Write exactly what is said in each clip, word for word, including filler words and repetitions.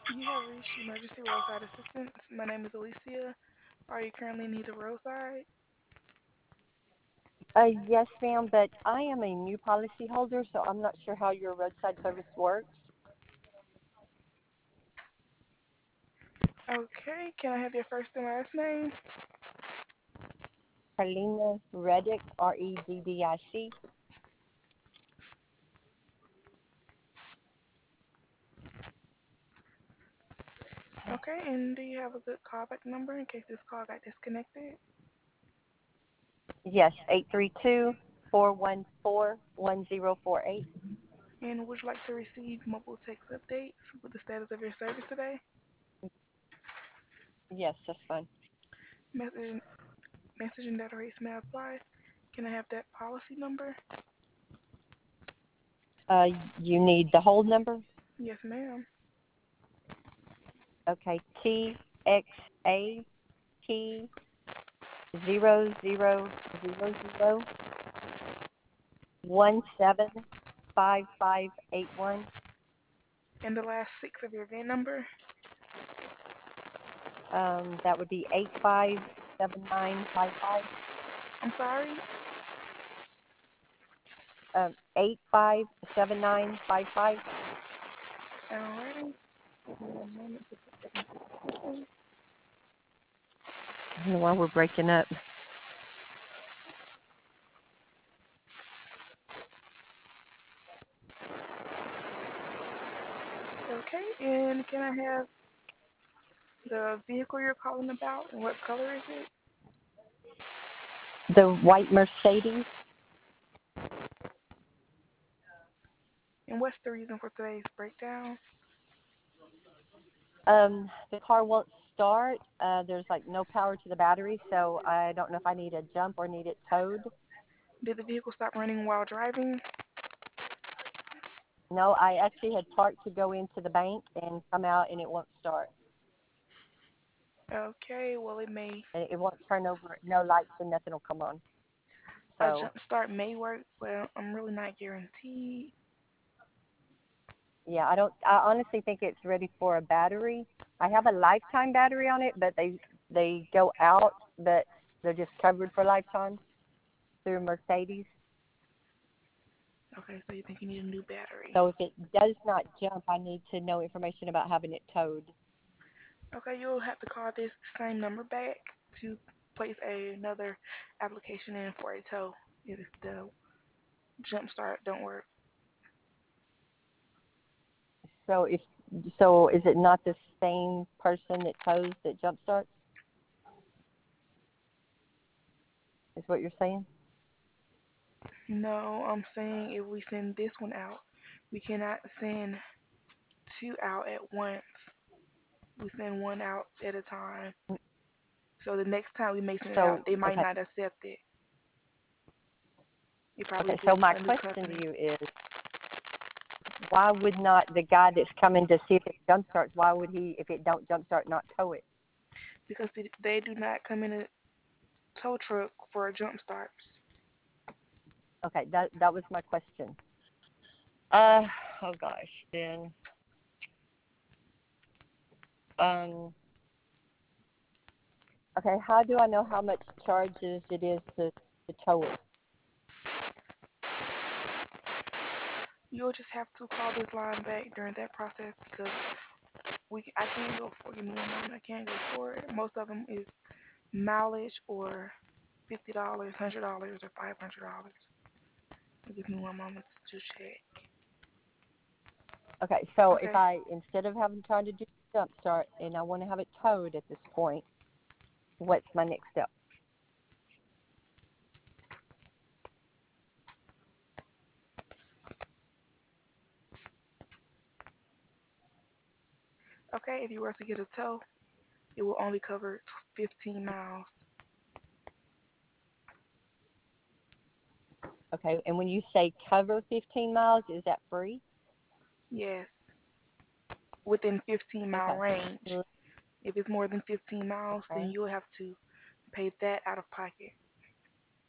You have reached emergency roadside assistance. My name is Alicia. Are you currently in need of roadside? Uh, yes, ma'am, but I am a new policy holder, so I'm not sure how your roadside service works. Okay, can I have your first and last name? Carlina Reddick, R E D D I C. Okay, and do you have a good callback number in case this call got disconnected? Yes, eight three two, four one four, one zero four eight. And would you like to receive mobile text updates with the status of your service today? Yes, that's fine. Message, message and data rates may apply. Can I have that policy number? Uh, you need the whole number? Yes, ma'am. Okay, T X A T zero zero zero zero one seven five five eight one. And the last six of your V I N number? Um, that would be eight five seven nine five five. I'm sorry? Um, eight five seven nine five five. Alrighty. Give me one moment to put that into the system. I don't know why we're breaking up. Okay, and can I have the vehicle you're calling about and what color is it? The white Mercedes. And what's the reason for today's breakdown? Um, the car won't start. Uh, there's like no power to the battery, so I don't know if I need a jump or need it towed. Did the vehicle stop running while driving? No, I actually had parked to go into the bank and come out, and it won't start. Okay, well, it may, And it won't turn over. No lights and nothing will come on. a So jump start may work, but I'm really not guaranteed. yeah, I don't. I honestly think it's ready for a battery. I have a lifetime battery on it, but they they go out, but they're just covered for lifetime through Mercedes. Okay, so you think you need a new battery. So if it does not jump, I need to know information about having it towed. Okay, you'll have to call this same number back to place a, another application in for a tow if the jump start don't work. So if so, is it not the same person that tows that jump starts? Is what you're saying? No, I'm saying if we send this one out, we cannot send two out at once. We send one out at a time. So the next time we may send it out, So they might okay, not accept it. It probably okay. So just my a new question to company you is, why would not the guy that's coming to see if it jump starts? Why would he, if it don't jump start, not tow it? because they, they do not come in a tow truck for jump starts. Okay, that that was my question. Uh oh gosh, then um okay, how do I know how much charges it is to to tow it? You'll just have to call this line back during that process because we I can't go for give me one moment. I can't go for it. Most of them is mileage or fifty dollars, hundred dollars, or five hundred dollars. Give me one moment to check. Okay, so if Okay. I instead of having trying to do jump start and I want to have it towed at this point, what's my next step? Okay. If you were to get a tow, it will only cover fifteen miles. Okay, and when you say cover fifteen miles, is that free? Yes, within fifteen mile Okay. range. If it's more than fifteen miles, then Okay. you'll have to pay that out of pocket.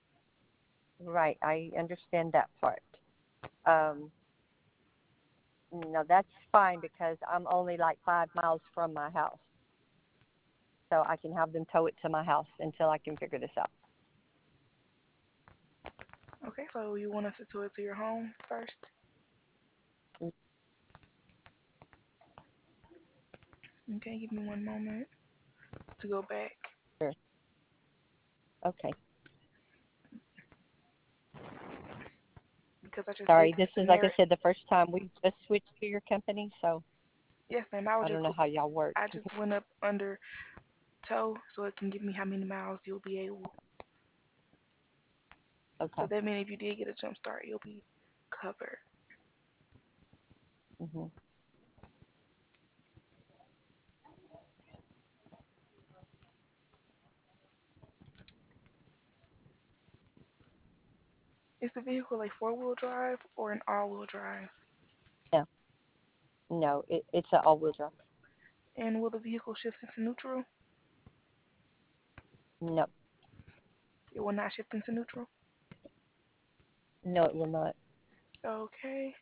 Right, I understand that part. Um, No, that's fine because I'm only like five miles from my house, so I can have them tow it to my house until I can figure this out. Okay, so you want us to tow it to your home first? Okay, give me one moment to go back Sure. Okay. because I just did Sorry, the this is like I generic. said, the first time we just switched to your company, so Yes, ma'am. I was I don't just know go- how y'all work. I just went up under tow so it can give me how many miles you'll be able. So Okay. that means if you did get a jump start, you'll be covered. Mhm. Is the vehicle a four wheel drive or an all wheel drive? No, no, it, it's an all-wheel drive. And will the vehicle shift into neutral? No, It will not shift into neutral. no, it will not. Okay.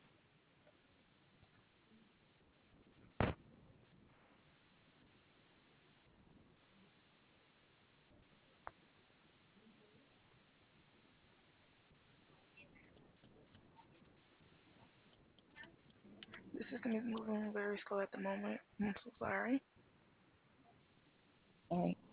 The system is moving very slow at the moment. I'm so sorry. All right.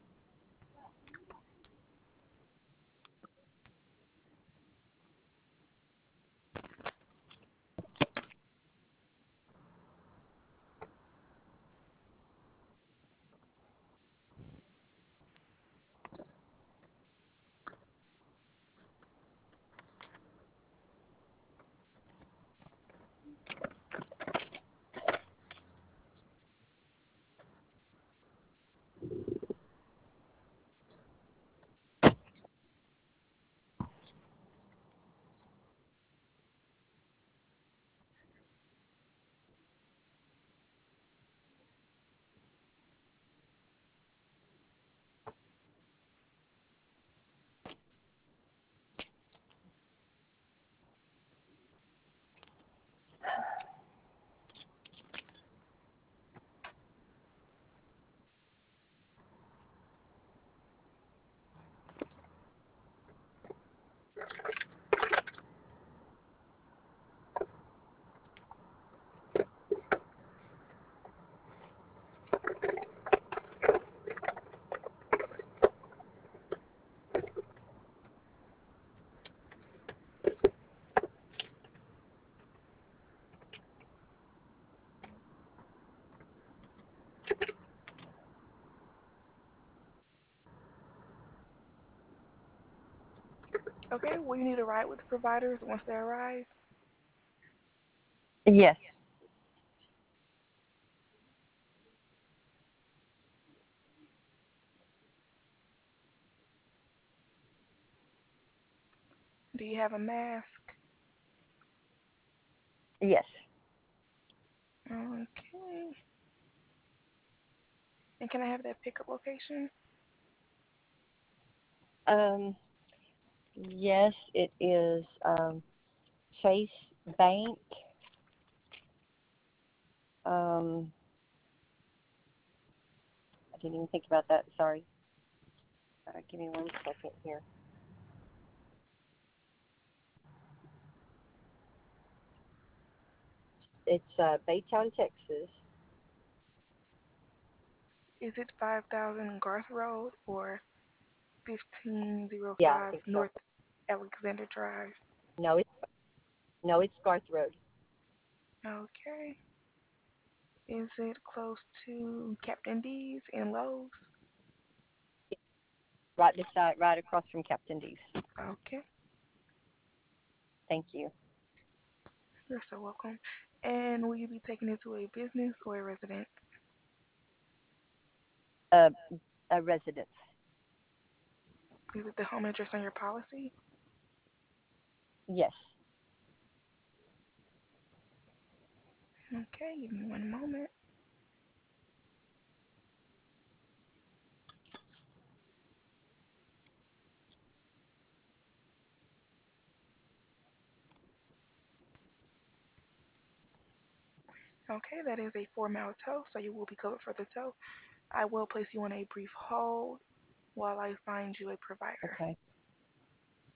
Okay, will you need a ride with the providers once they arrive? Yes. Do you have a mask? Yes. Okay. And can I have that pickup location? Um. Yes, it is. Um. Chase Bank. Um. I didn't even think about that. Sorry. Uh, give me one second here. It's uh, Baytown, Texas. Is it five thousand Garth Road or Yeah, I fifteen oh five think so. North Alexander Drive? No, it's no, it's Garth Road. Okay. Is it close to Captain D's and Lowe's? Right beside, right across from Captain D's. Okay. Thank you. You're so welcome. And will you be taking it to a business or a residence? Uh, a residence. Is it the home address on your policy? Yes. Okay, give me one moment. Okay, that is a four mile tow, so you will be covered for the tow. I will place you on a brief hold while I find you a provider. Okay.